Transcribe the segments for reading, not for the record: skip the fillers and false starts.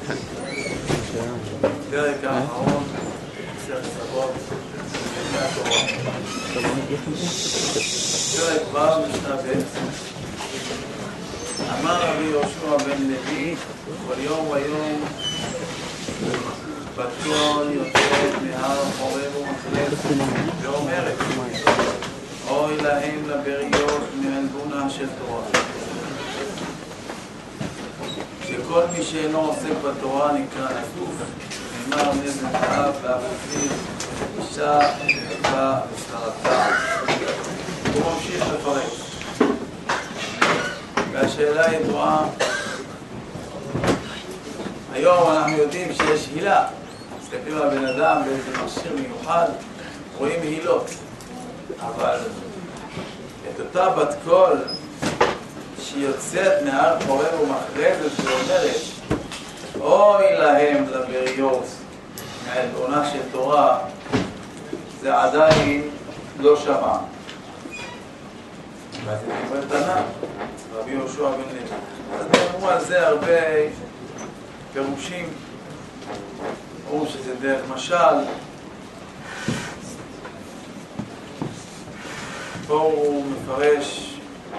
פרק האחרון, מסכת אבות, מהתורה. פרק ו' משנה ב'. אמר רבי יהושע בן לוי, כל יום ויום בתון יוצאת מהר חורב ומחלף ואומרת, אוי להם לבריות מעלבונה של תורה. שכל מי שאינו עוסק בתורה נקרא נפוף, נאמר נזק אב ואבופים, אישה נקבה ושכרתה. הוא ממשיך לפרט. והשאלה ידועה, היום אנחנו יודעים שיש הילה, מסתכלים על בן אדם באיזה מכשיר מיוחד, רואים הילות, אבל את אותה בת קול שיוצאת מהר חורב ומחרבת ואומרת, אוי להם לבריות מעלבונה של תורה, זה עדיין לא שמע. ואז זה אומר תנא, רבי יהושע בן לוי. אז נאמרו על זה הרבה פירושים, אמרו שזה דרך משל. פה הוא מפרש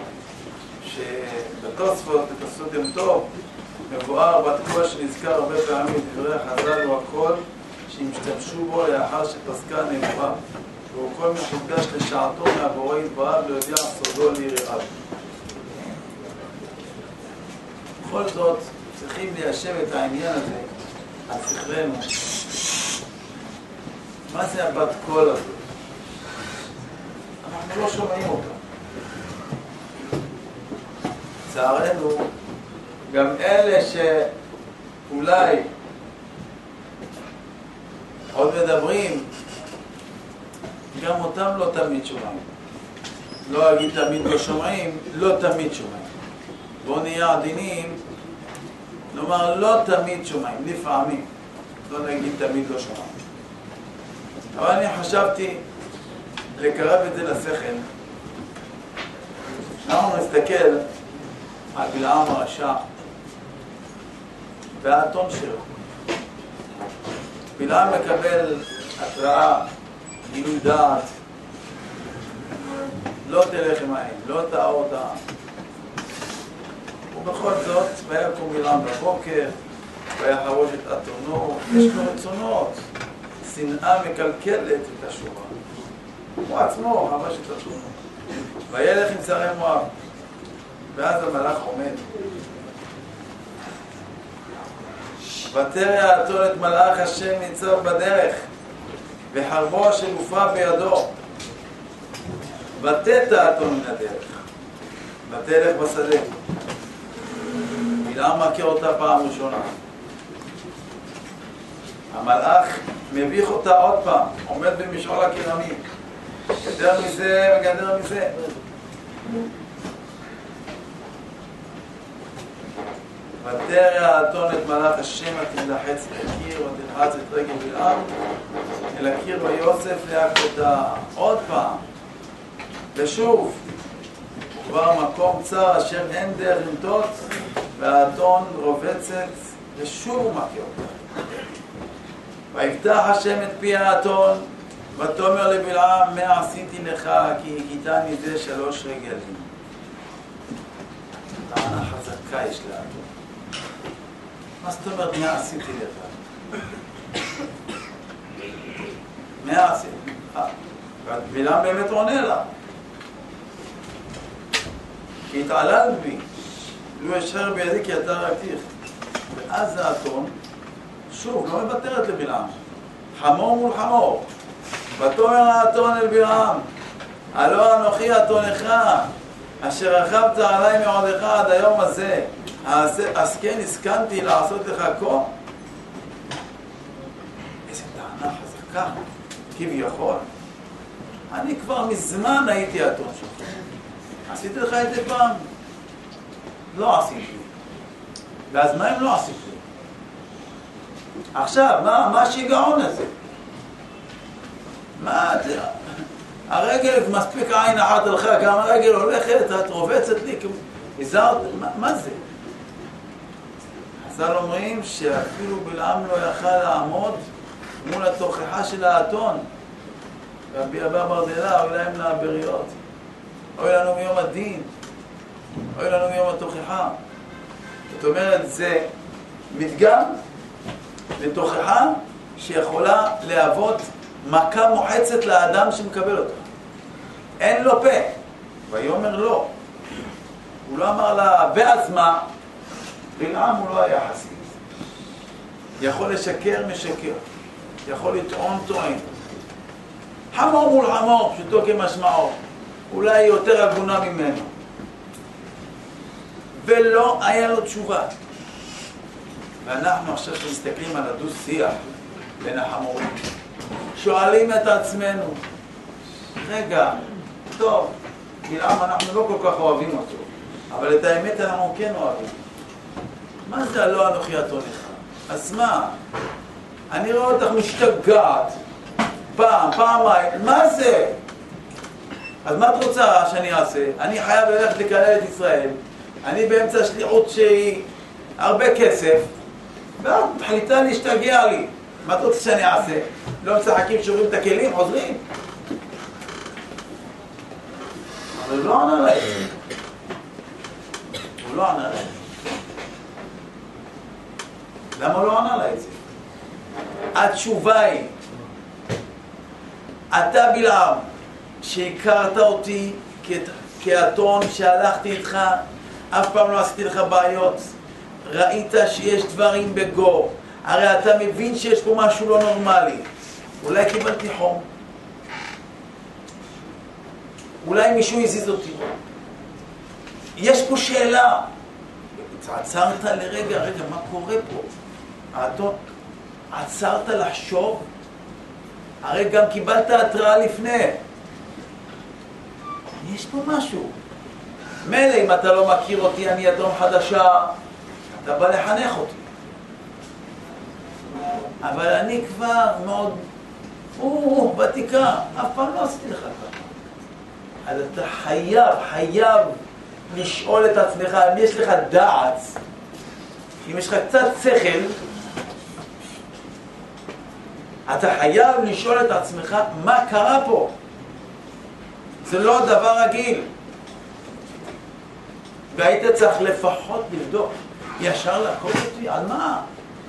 שבתוספות, בתוספות יום טוב, מבואר בתקופה שנזכר הרבה פעמים בדברי החז"ל הוא הכל שהשתמשו בו לאחר שפסקה נבואה, והוא כל מקודש לשעתו מהבורא יתברך להודיע סודו ליראיו. בכל זאת צריכים ליישב את העניין הזה על שכלנו. מה זה הבת קול הזאת? אנחנו לא שומעים אותה. לצערנו, גם אלה שאולי עוד מדברים, גם אותם לא תמיד שומעים. לא אגיד תמיד לא שומעים, לא תמיד שומעים. בואו נהיה עדינים, נאמר לא תמיד שומעים, לפעמים. לא נגיד תמיד לא שומעים. אבל אני חשבתי לקרב את זה לשכל. אנחנו נסתכל על בלעם הרשע והאתון שלו. בלעם מקבל התראה, גילוי דעת, לא תלך עם העין, לא תאור דעת. ובכל זאת, ויקום בלעם בבוקר, ויחרוש את אתונו, יש לו רצונות, שנאה מקלקלת את השורה. הוא עצמו חרש את אתונו. וילך עם שרי מואב. ואז המלאך עומד. ותרא האתון את מלאך השם ניצב בדרך, וחרבו השלופה בידו. ותט האתון מן הדרך, ותלך בשדה. בלעם מכיר אותה פעם ראשונה. המלאך מביך אותה עוד פעם, עומד במשעול הכרמים. גדר מזה וגדר מזה. ותרא האתון את מלאך השם תלחץ לקיר ותלחץ את רגל בלעם אל הקיר ויוסף להכותה. עוד פעם. ושוב, כבר מקום צר אשר אין דרך למטות, והאתון רובצת ושוב הוא מכה אותה. ויפתח השם את פי האתון ותאמר לבלעם, מה עשיתי לך כי הכיתני זה 3 רגלים. טענה חזקה יש לאתון. מה זאת אומרת מה עשיתי לך? מה עשיתי? בלעם באמת עונה לה. כי התעללת בי, לא אשר בידי כי אתה ראיתיך. ואז האתון, שוב, לא מבטרת לבלעם. חמור מול חמור. ותאמר האתון אל בלעם, הלא אנוכי אתונך, אשר רכבת עליי מעודך עד היום הזה, אז כן הסכמתי לעשות לך כה? איזה טענה חזקה, כביכול. אני כבר מזמן הייתי האתון שלך. עשיתי לך את זה פעם? לא עשיתי. ואז מה אם לא עשיתי? עכשיו, מה השיגעון הזה? מה זה? הרגל, מספיק עין אחת הלכה, גם הרגל הולכת, את רובצת לי, הזהרת, מה זה? אז חז"ל אומרים שאפילו בלעם לא יכל לעמוד מול התוכחה של האתון. רבי אבא ברדלה, אוי להם לעבריות, אוי לנו מיום הדין, אוי לנו מיום התוכחה. זאת אומרת, זה מדגם לתוכחה שיכולה להוות מכה מוחצת לאדם שמקבל אותה. אין לו פה, ויאמר לא. הוא לא אמר לה, ואז מה? בלעם הוא לא היה חסיד. יכול לשקר, משקר. יכול לטעון, טוען. חמור מול חמור, פשוטו כמשמעו. אולי יותר הגונה ממנו. ולא היה לו תשובה. ואנחנו עכשיו שמסתכלים על הדו-שיח בין החמורים, שואלים את עצמנו, רגע, טוב, בלעם אנחנו לא כל כך אוהבים אותו, אבל את האמת אנחנו כן אוהבים. מה זה הלא אנוכי אתונך? אז מה? אני רואה אותך משתגעת, פעמיים, מה זה? אז מה את רוצה שאני אעשה? אני חייב ללכת לקלל את ישראל, אני באמצע שליחות שהיא הרבה כסף, ואת מחליטה להשתגע לי. מה את רוצה שאני אעשה? לא משחקים, שוברים את הכלים, חוזרים? אבל הוא לא ענה לה את זה. הוא לא ענה לה את זה. למה הוא לא ענה לה את זה? התשובה היא, אתה בלעם, שהכרת אותי כאתון שהלכתי איתך, אף פעם לא עשיתי לך בעיות, ראית שיש דברים בגו, הרי אתה מבין שיש פה משהו לא נורמלי. אולי קיבלתי חום, אולי מישהו הזיז אותי, יש פה שאלה. עצרת לרגע, מה קורה פה? האתון, עצרת לחשוב? הרי גם קיבלת התראה לפני. יש פה משהו. מילא אם אתה לא מכיר אותי, אני אדום חדשה, אתה בא לחנך אותי. אבל אני כבר מאוד ותיקה, אף פעם לא עשיתי לך ככה. אז אתה חייב לשאול את עצמך, אם יש לך דעת, אם יש לך קצת שכל, אתה חייב לשאול את עצמך מה קרה פה. זה לא דבר רגיל. והיית צריך לפחות לבדוק. ישר לעקוב אותי, על מה?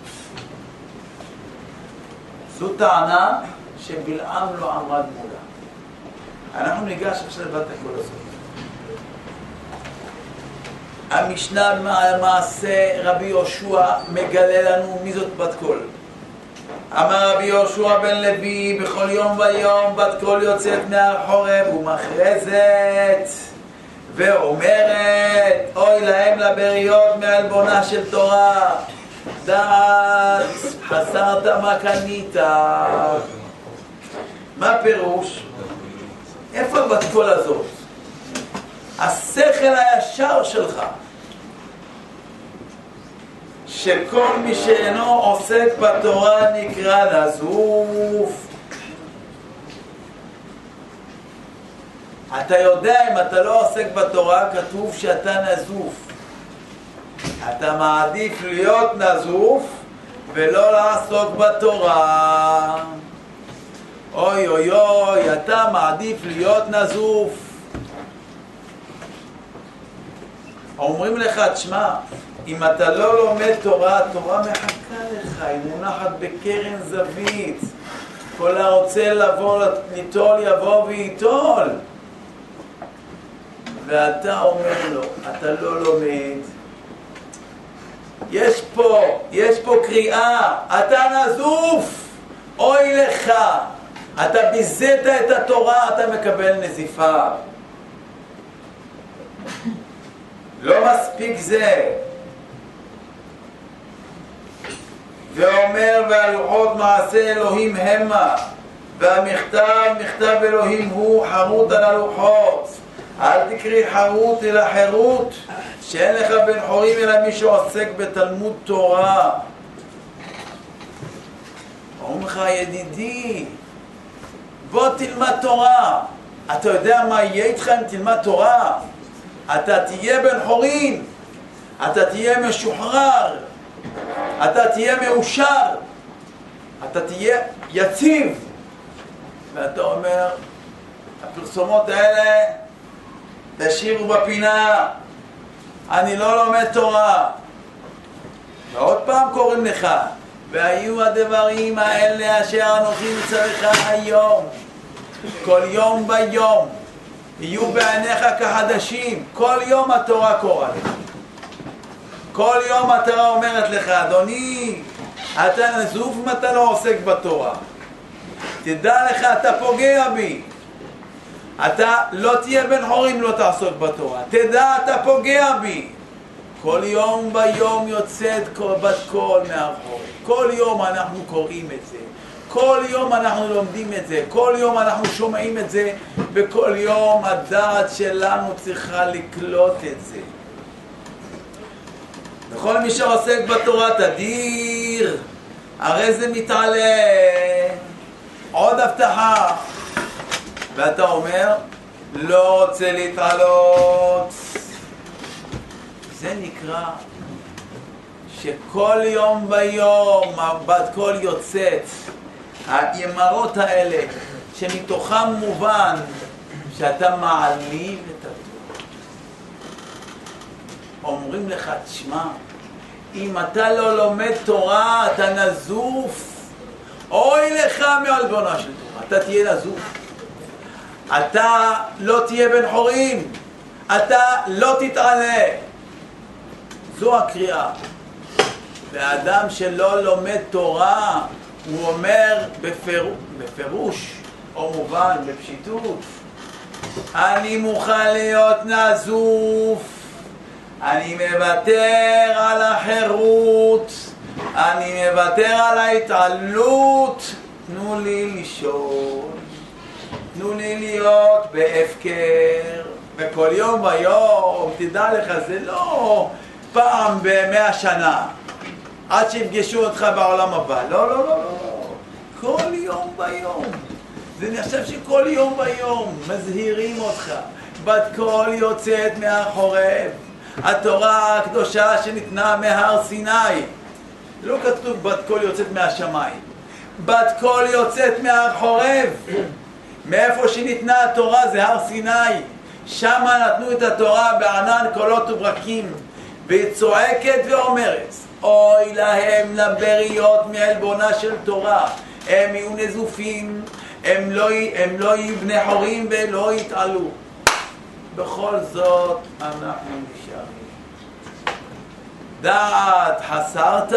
זו טענה שבלעם לא עמד מולה. אנחנו ניגש עכשיו לבת הכל הזאת. המשנה במעשה רבי יהושע מגלה לנו מי זאת בת קול. אמר רבי יהושע בן לוי, בכל יום ויום בת קול יוצאת מהחורב ומכרזת ואומרת, אוי להם לבריות מעלבונה של תורה, דעת חסרת מה קנית. מה פירוש? איפה בת קול הזאת? השכל הישר שלך, שכל מי שאינו עוסק בתורה נקרא נזוף. אתה יודע, אם אתה לא עוסק בתורה, כתוב שאתה נזוף. אתה מעדיף להיות נזוף ולא לעסוק בתורה. אוי אוי אוי, אתה מעדיף להיות נזוף. אומרים לך, תשמע, אם אתה לא לומד תורה, התורה מחכה לך, היא מונחת בקרן זווית. כל הרוצה לבוא ליטול יבוא ויטול. ואתה אומר לו, אתה לא לומד. יש פה קריאה, אתה נזוף, אוי לך. אתה ביזית את התורה, אתה מקבל נזיפה. לא מספיק זה. ואומר, והלוחות מעשה אלוהים המה, והמכתב מכתב אלוהים הוא, חרוט על הלוחות. אל תקריא חרוט אלא חירות, שאין לך בן חורים אלא מי שעוסק בתלמוד תורה. אומרים לך, ידידי, בוא תלמד תורה. אתה יודע מה יהיה איתך אם תלמד תורה? אתה תהיה בן חורין, אתה תהיה משוחרר, אתה תהיה מאושר, אתה תהיה יציב. ואתה אומר, הפרסומות האלה תשאירו בפינה, אני לא לומד תורה. ועוד פעם קוראים לך, והיו הדברים האלה אשר אנוכי מצווך היום, כל יום ביום יהיו בעיניך כחדשים. כל יום התורה קוראת לך, כל יום התורה אומרת לך, אדוני, אתה נזוף אם אתה לא עוסק בתורה. תדע לך, אתה פוגע בי. אתה לא תהיה בן חורים לא תעסוק בתורה. תדע, אתה פוגע בי. כל יום ביום יוצאת בת קול מהחורף. כל יום אנחנו קוראים את זה. כל יום אנחנו לומדים את זה. כל יום אנחנו שומעים את זה. וכל יום הדעת שלנו צריכה לקלוט את זה. וכל מי שעוסק בתורה תדיר, הרי זה מתעלה. עוד הבטחה. ואתה אומר, לא רוצה להתעלות. זה נקרא שכל יום ביום בת קול יוצאת, הימרות האלה שמתוכם מובן שאתה מעליב את התורה. אומרים לך, תשמע, אם אתה לא לומד תורה אתה נזוף, אוי לך מעלבונה של תורה, אתה תהיה נזוף. אתה לא תהיה בן חורים, אתה לא תתעלה. זו הקריאה. והאדם שלא לומד תורה, הוא אומר בפירוש, או מובן, בפשיטות, אני מוכן להיות נזוף, אני מוותר על החירות, אני מוותר על ההתעלות, תנו לי לישון, תנו לי להיות בהפקר, וכל יום ביום, תדע לך, זה לא פעם ב100 שנה, עד שיפגשו אותך בעולם הבא. לא, לא, לא, לא. כל יום ביום. זה נחשב שכל יום ביום מזהירים אותך. בת קול יוצאת מהחורב. התורה הקדושה שניתנה מהר סיני. לא כתוב בת קול יוצאת מהשמיים. בת קול יוצאת מהחורב. מאיפה שניתנה התורה זה הר סיני. שם נתנו את התורה בענן קולות וברקים. והיא צועקת ואומרת, אוי להם לבריות מעלבונה של תורה, הם יהיו נזופים, הם לא יהיו בני חורים ולא יתעלו. בכל זאת אנחנו נשארים. דעת חסרת,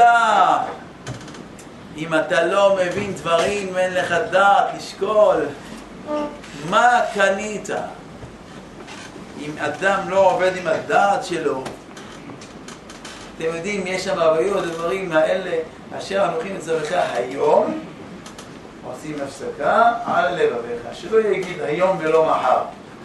אם אתה לא מבין דברים ואין לך דעת לשקול, מה קנית? אם אדם לא עובד עם הדעת שלו, אתם יודעים, יש שם הבעיות, הדברים האלה, אשר אנוכי מצווך היום, עושים הפסקה על לבביך, שלא יגיד היום ולא מחר.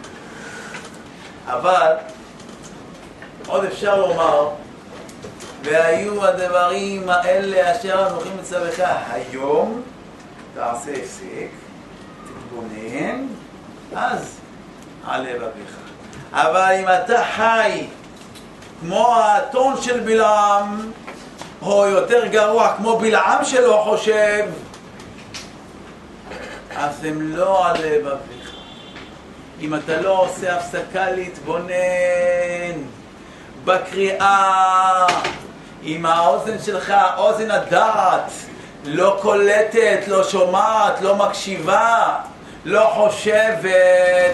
אבל עוד אפשר לומר, והיו הדברים האלה אשר אנוכי מצווך היום, תעשה הפסק, תתבונן, אז על לבביך. אבל אם אתה חי כמו האתון של בלעם, או יותר גרוע, כמו בלעם שלא חושב, אז הם לא על לבביך. אם אתה לא עושה הפסקה להתבונן בקריאה, אם האוזן שלך, אוזן הדעת, לא קולטת, לא שומעת, לא מקשיבה, לא חושבת,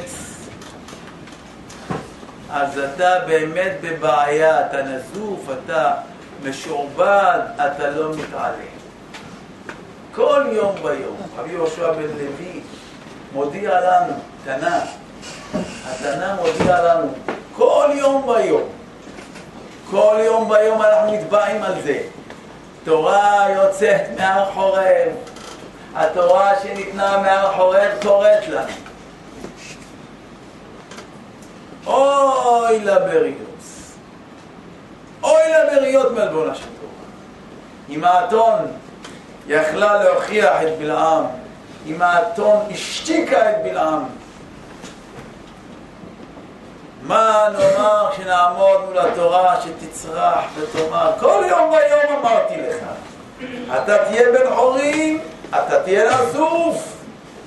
אז אתה באמת בבעיה, אתה נזוף, אתה משועבד, אתה לא מתעלה. כל יום ביום, רבי יהושע בן לוי מודיע לנו, התנא מודיע לנו, כל יום ביום, כל יום ביום אנחנו מתבעים על זה. תורה יוצאת מהר חורב, התורה שניתנה מהר חורב קוראת לנו. אוי לבריות, אוי לבריות מעלבונה של תורה. אם האתון יכלה להוכיח את בלעם, אם האתון השתיקה את בלעם, מה נאמר כשנעמוד מול התורה שתצרח ותאמר כל יום ויום אמרתי לך אתה תהיה בן חורין, אתה תהיה נזוף,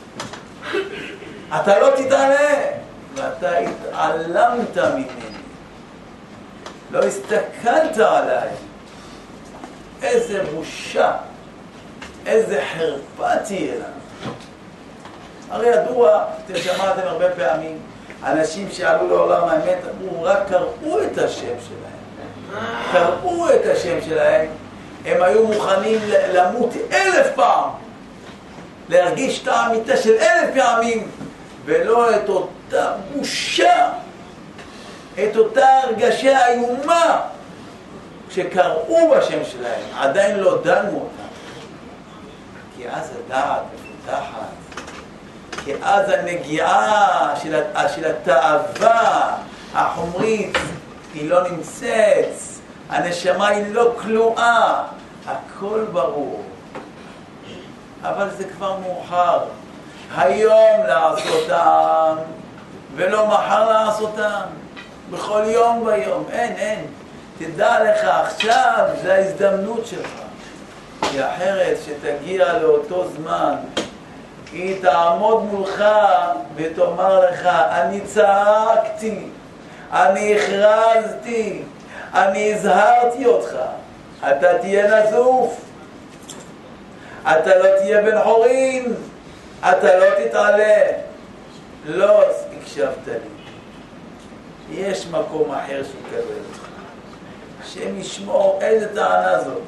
אתה לא תתעלה, ואתה התעלמת ממני, לא הסתכלת עליי. איזה בושה, איזה חרפה תהיה לנו. הרי ידוע, אתם שמעתם הרבה פעמים, אנשים שעלו לעולם האמת אמרו רק קראו את השם שלהם, קראו את השם שלהם, הם היו מוכנים למות 1000 פעם, להרגיש את האמיתה של 1000 פעמים, ולא את אותה בושה, את אותה הרגשה איומה, שקראו בשם שלהם, עדיין לא דנו אותם. כי אז הדעת מפותחת, כי אז הנגיעה של התאווה החומרית היא לא נמצאת, הנשמה היא לא כלואה, הכל ברור. אבל זה כבר מאוחר. היום לעשותם, ולא מחר לעשותם. בכל יום ויום. אין. תדע לך עכשיו, זו ההזדמנות שלך. כי אחרת שתגיע לאותו זמן, היא תעמוד מולך ותאמר לך, אני צעקתי, אני הכרזתי, אני הזהרתי אותך, אתה תהיה נזוף, אתה לא תהיה בן חורין, אתה לא תתעלה, לא הקשבת לי. יש מקום אחר שיקבל אותך, שהם ישמעו איזה טענה זאת.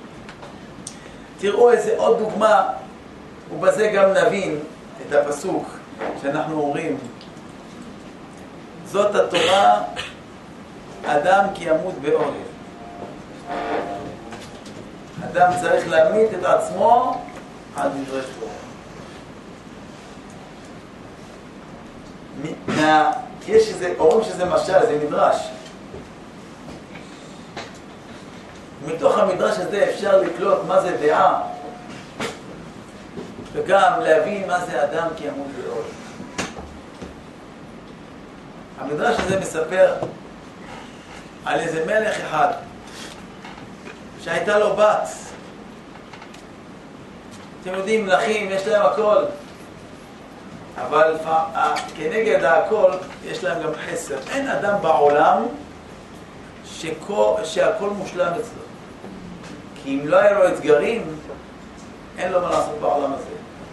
תראו איזה עוד דוגמה, ובזה גם נבין את הפסוק שאנחנו אומרים, זאת התורה, אדם כי ימות באוהל. אדם צריך להמית את עצמו עד דברי תורה. יש איזה, אומרים שזה משל, זה מדרש. מתוך המדרש הזה אפשר לקלוט מה זה דעה, וגם להבין מה זה אדם כי ימות באוהל. המדרש הזה מספר על איזה מלך אחד שהייתה לו בת. אתם יודעים, מלכים יש להם הכל, אבל כנגד הכל יש להם גם חסר. אין אדם בעולם שהכל מושלם אצלו, כי אם לא היה לו אתגרים אין לו מה לעשות בעולם הזה.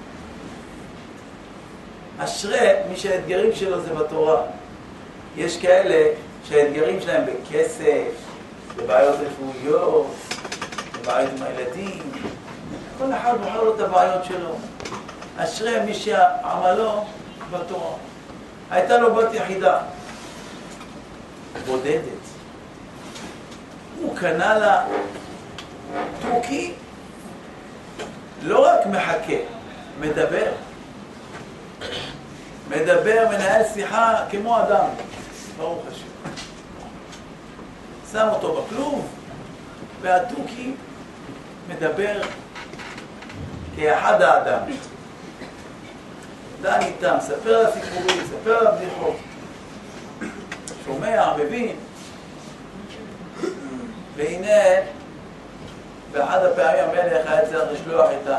אשרי מי שהאתגרים שלו זה בתורה. יש כאלה שהאתגרים שלהם בכסף, בבעיות רפואיות, בבעיות עם הילדים. כל אחד בוחר לו את הבעיות שלו. אשרי מי שעמלו בתורה. הייתה לו בת יחידה, בודדת. הוא קנה לה תוכי, לא רק מחכה, מדבר, מנהל שיחה כמו אדם, ברוך השם. שם אותו בכלוב, והתוכי מדבר כאחד האדם. דן איתם, ספר על הסיפורים, ספר על הבדיחות. שומע, מבין. והנה, באחד הפעמים המלך היה צריך לשלוח את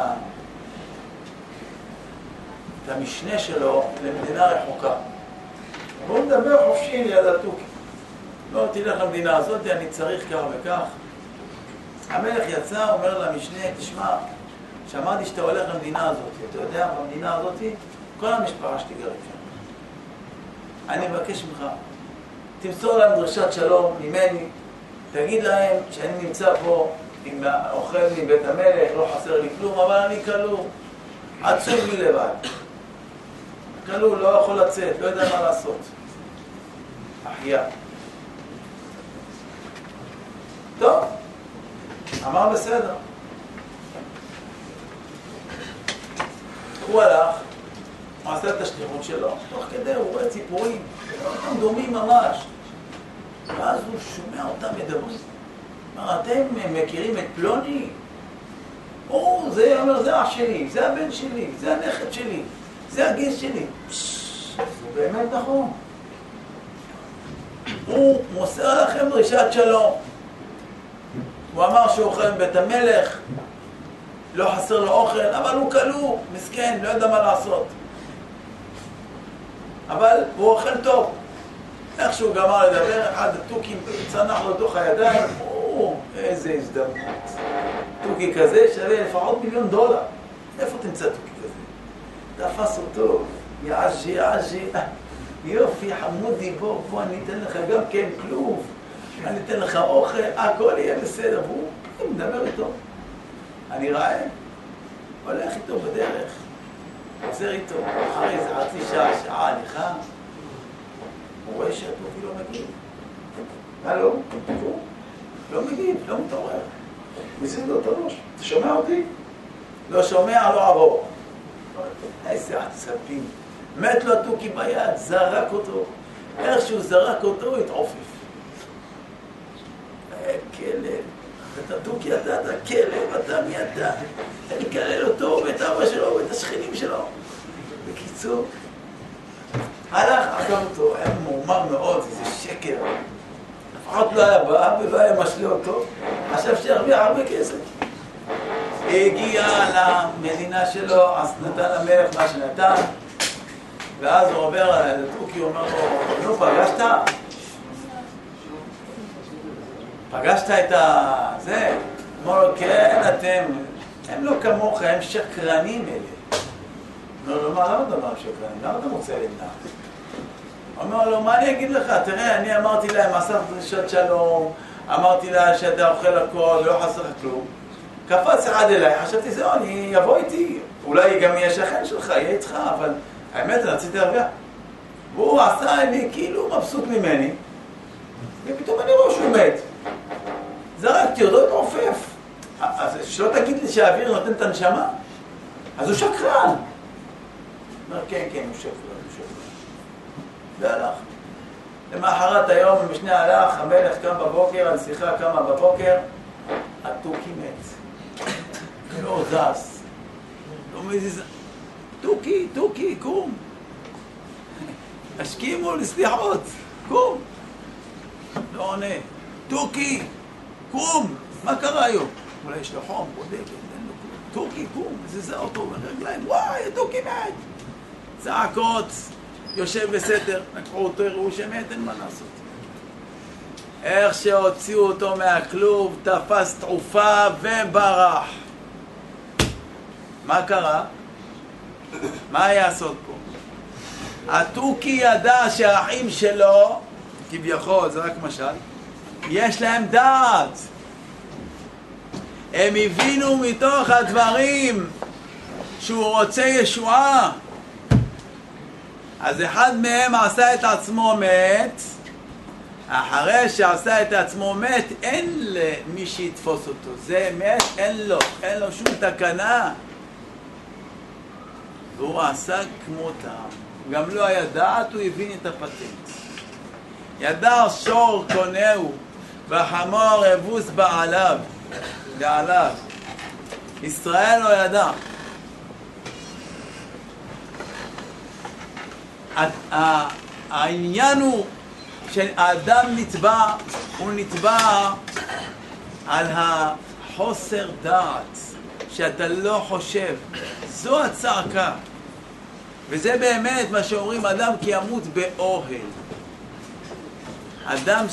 המשנה שלו למדינה רחוקה. והוא מדבר חופשי ליד התוכי. לא, תלך למדינה הזאת, אני צריך כך וכך. המלך יצא, אומר למשנה, תשמע, שמעתי שאתה הולך למדינה הזאת. אתה יודע, במדינה הזאת, כל המשפחה שלי גרים שם. אני מבקש ממך, תמסור להם דרשת שלום ממני, תגיד להם שאני נמצא פה עם האוכל מבית המלך, לא חסר לי כלום, אבל אני כלוא, עצוב לי לבד. כלוא, לא יכול לצאת, לא יודע מה לעשות. אחיה. טוב, אמר בסדר. הוא הלך, הוא עשה את השליחות שלו, תוך כדי הוא רואה ציפורים, הם דומים ממש. ואז הוא שומע אותם מדברים. אמר, אתם מכירים את פלוני? זה אומר, זה אח שלי, זה הבן שלי, זה הנכד שלי, זה הגיס שלי. זה באמת נכון. הוא מוסר לכם דרישת שלום. הוא אמר שהוא אוכל בבית המלך, לא חסר לו אוכל, אבל הוא כלוא, מסכן, לא יודע מה לעשות. אבל הוא אוכל טוב. איך שהוא גמר לדבר, אחד התוכים צנח לו תוך הידיים, איזה הזדמנות. תוכי כזה שווה לפחות $1,000,000. איפה תמצא תוכי כזה? תפס אותו, יעז'י, יופי, חמודי, בוא, אני אתן לך גם כן כלוב, אני אתן לך אוכל, הכל יהיה בסדר. והוא מדבר איתו. אני רעב, הולך איתו בדרך, עוזר איתו, אחרי איזה חצי שעה הליכה, הוא רואה שהתוכי לא מגיב. הלו, הוא לא מגיב, לא מתעורר. מזיז לו את הראש, אתה שומע אותי? לא שומע, לא עבור. איזה עצבים. מת לו התוכי ביד, זרק אותו. איך שהוא זרק אותו, הוא התעופף. כלב. אתה תוכי ידעת, כלב, אתה מי אתה? אני קלל אותו ואת אבא שלו ואת השכנים שלו. בקיצור, הלך, עקב אותו, היה מורמר מאוד, איזה שקר. לפחות לא היה בא ולא היה משלה אותו, חשב שירוויח הרבה כסף. הגיע למדינה שלו, אז נתן למלך מה שנתן, ואז הוא עובר לתוכי, הוא אומר לו, נו, פגשת את זה? הוא אומר לו, כן, הם לא כמוך, הם שקרנים אלה. הוא אומר לו, למה אתה אומר שקרנים? למה אתה מוצא לנדה? הוא אומר לו, מה אני אגיד לך? תראה, אני אמרתי להם, אסף דרישת שלום, אמרתי לה שאתה אוכל הכל, לא חסר כלום. קפץ אחד אליי, חשבתי, זהו, אני יבוא איתי. אולי גם יהיה שכן שלך, יהיה איתך, אבל האמת, אני רציתי להרוויח. והוא עשה לי כאילו מבסוט ממני, ופתאום אני רואה שהוא מת. זרקתי אותו, התעופף. אז שלא תגיד לי שהאוויר נותן את הנשמה? אז הוא שקרן. אומר, כן, הוא שקרן. והלך. למאחרת היום, משנה הלך, המלך קם בבוקר, הנסיכה קמה בבוקר, התוכי מת. לא זז. לא מזיז. תוכי, קום. השכימו לסליחות, קום. לא עונה. תוכי, קום. מה קרה היום? אולי יש לו חום, בודק, אין לו כלום. תוכי, קום. זיזה אותו ברגליים. וואי, התוכי מת. צעקות. יושב בסתר, לקחו אותו, הראו שמת, אין מה לעשות. איך שהוציאו אותו מהכלוב, תפס תעופה וברח. מה קרה? מה יעשות פה? התוכי ידע שהאחים שלו, כביכול, זה רק משל, יש להם דעת. הם הבינו מתוך הדברים שהוא רוצה ישועה. אז אחד מהם עשה את עצמו מת, אחרי שעשה את עצמו מת, אין למי שיתפוס אותו. זה מת, אין לו שום תקנה. והוא עשה כמותם. גם לא היה דעת, הוא הבין את הפטנט. ידע שור קונהו, וחמור אבוס בעליו. ישראל לא ידע. העניין הוא שהאדם נתבע, הוא נתבע על החוסר דעת, שאתה לא חושב. זו הצעקה. וזה באמת מה שאומרים, אדם כי ימות באוהל. אדם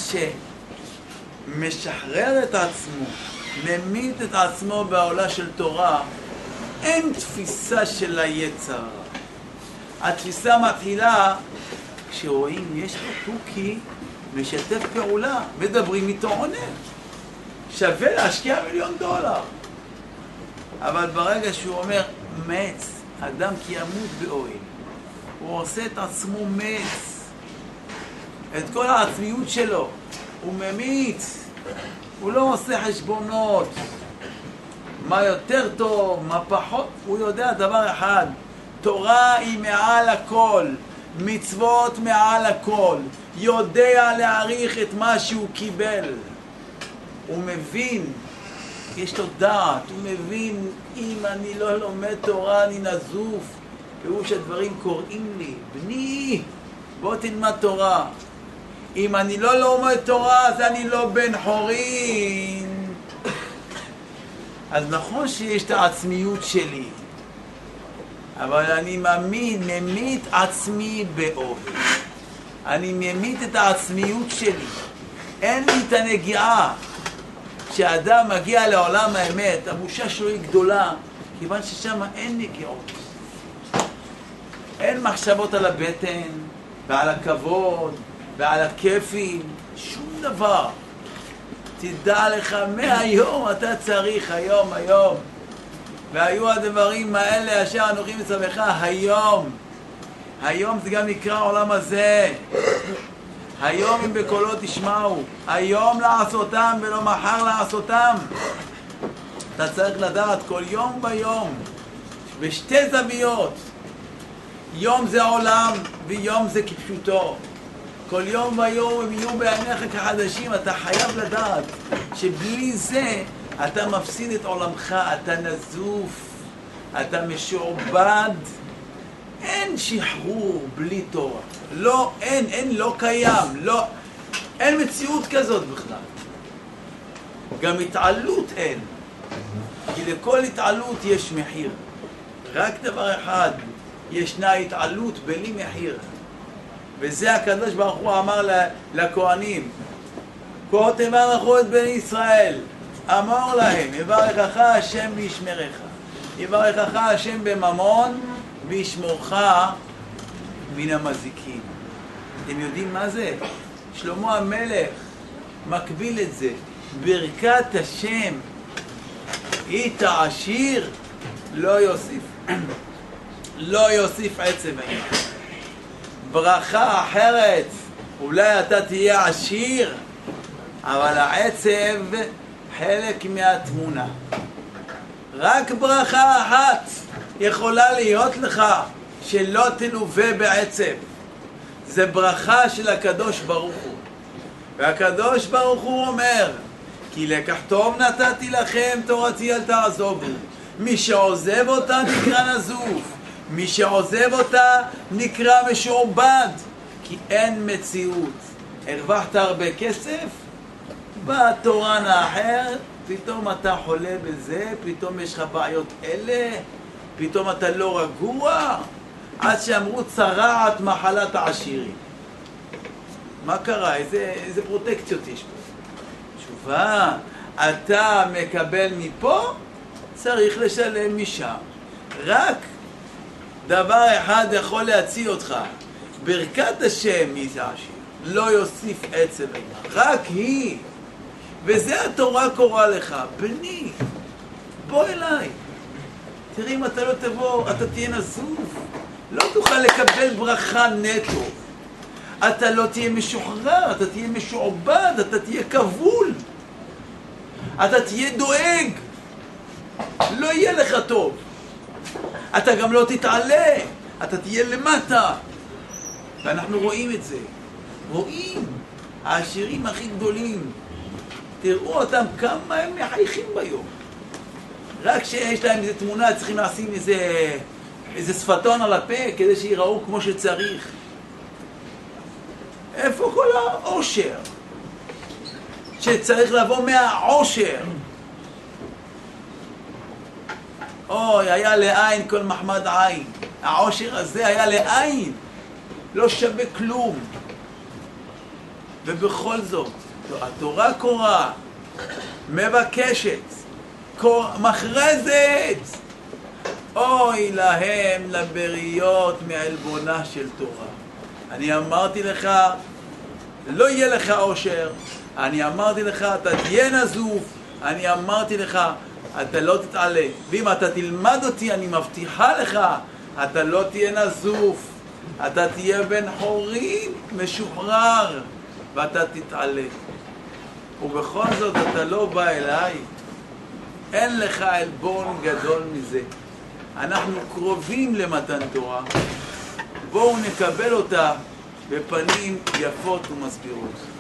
שמשחרר את עצמו, ממית את עצמו בעולה של תורה, אין תפיסה של היצר. התפיסה מתחילה כשרואים יש לו תוכי משתף פעולה, מדברים איתו עונה. שווה להשקיע $1,000,000. אבל ברגע שהוא אומר מת, אדם כי ימות באוהל, הוא עושה את עצמו מת, את כל העצמיות שלו, הוא ממית, הוא לא עושה חשבונות, מה יותר טוב, מה פחות, הוא יודע דבר אחד, תורה היא מעל הכל, מצוות מעל הכל, יודע להעריך את מה שהוא קיבל. הוא מבין, יש לו דעת, הוא מבין, אם אני לא לומד תורה אני נזוף, פירוש הדברים קוראים לי, בני, בוא תלמד תורה. אם אני לא לומד תורה, אז אני לא בן חורין. אז נכון שיש את העצמיות שלי, אבל אני ממית עצמי באוהל. אני ממית את העצמיות שלי. אין לי את הנגיעה. כשאדם מגיע לעולם האמת, הבושה שלו היא גדולה, כיוון ששם אין נגיעות. אין מחשבות על הבטן, ועל הכבוד, ועל הכיפים, שום דבר. תדע לך, מהיום אתה צריך, היום. והיו הדברים האלה אשר אנוכי מצווך היום. היום זה גם נקרא העולם הזה. היום אם בקולו תשמעו. היום לעשותם ולא מחר לעשותם. אתה צריך לדעת כל יום ביום, בשתי זוויות. יום זה עולם ויום זה כפשוטו. כל יום ויום הם יהיו בעיניך כחדשים. אתה חייב לדעת שבלי זה אתה מפסיד את עולמך, אתה נזוף, אתה משועבד. אין שחרור בלי תורה. לא, אין, לא קיים, לא, אין מציאות כזאת בכלל. גם התעלות אין. כי לכל התעלות יש מחיר. רק דבר אחד, ישנה התעלות בלי מחיר. וזה הקדוש ברוך הוא אמר לכהנים, כה תברכו את בני ישראל, אמר להם, יברכך השם וישמרך, יברכך השם בממון וישמורך מן המזיקים. אתם יודעים מה זה? שלמה המלך מקביל את זה, ברכת השם היא תעשיר, לא יוסיף עצב העניין. ברכה אחרת, אולי אתה תהיה עשיר, אבל העצב חלק מהתמונה. רק ברכה אחת יכולה להיות לך שלא תלווה בעצב. זה ברכה של הקדוש ברוך הוא. והקדוש ברוך הוא אומר, כי לקח טוב נתתי לכם, תורתי אל תעזובו. מי שעוזב אותה נקרא נזוף. מי שעוזב אותה נקרא משועבד, כי אין מציאות. הרווחת הרבה כסף, בא תורן האחר, פתאום אתה חולה בזה, פתאום יש לך בעיות אלה, פתאום אתה לא רגוע, עד שאמרו צרעת מחלת העשירים. מה קרה? איזה פרוטקציות יש פה? תשובה, אתה מקבל מפה, צריך לשלם משם. רק דבר אחד יכול להציל אותך, ברכת השם היא תעשיר, לא יוסיף עצב עימה, רק היא. וזה התורה קורא לך, בני, בוא אליי. תראי אם אתה לא תבוא, אתה תהיה נזוף, לא תוכל לקבל ברכה נטו. אתה לא תהיה משוחרר, אתה תהיה משועבד, אתה תהיה כבול. אתה תהיה דואג, לא יהיה לך טוב. אתה גם לא תתעלה, אתה תהיה למטה. ואנחנו רואים את זה. רואים, העשירים הכי גדולים, תראו אותם כמה הם מחייכים ביום. רק שיש להם איזו תמונה, צריכים לשים איזה שפתון על הפה כדי שיראו כמו שצריך. איפה כל העושר? שצריך לבוא מהעושר. אוי, היה לעין כל מחמד עין. העושר הזה היה לעין. לא שווה כלום. ובכל זאת, התורה קוראה, מבקשת, מכרזת. אוי להם לבריות מעלבונה של תורה. אני אמרתי לך, לא יהיה לך עושר. אני אמרתי לך, אתה תהיה נזוף. אני אמרתי לך, אתה לא תתעלה. ואם אתה תלמד אותי, אני מבטיחה לך, אתה לא תהיה נזוף. אתה תהיה בן חורין, משוחרר, ואתה תתעלה. ובכל זאת אתה לא בא אליי. אין לך עלבון גדול מזה. אנחנו קרובים למתן תורה. בואו נקבל אותה בפנים יפות ומסבירות.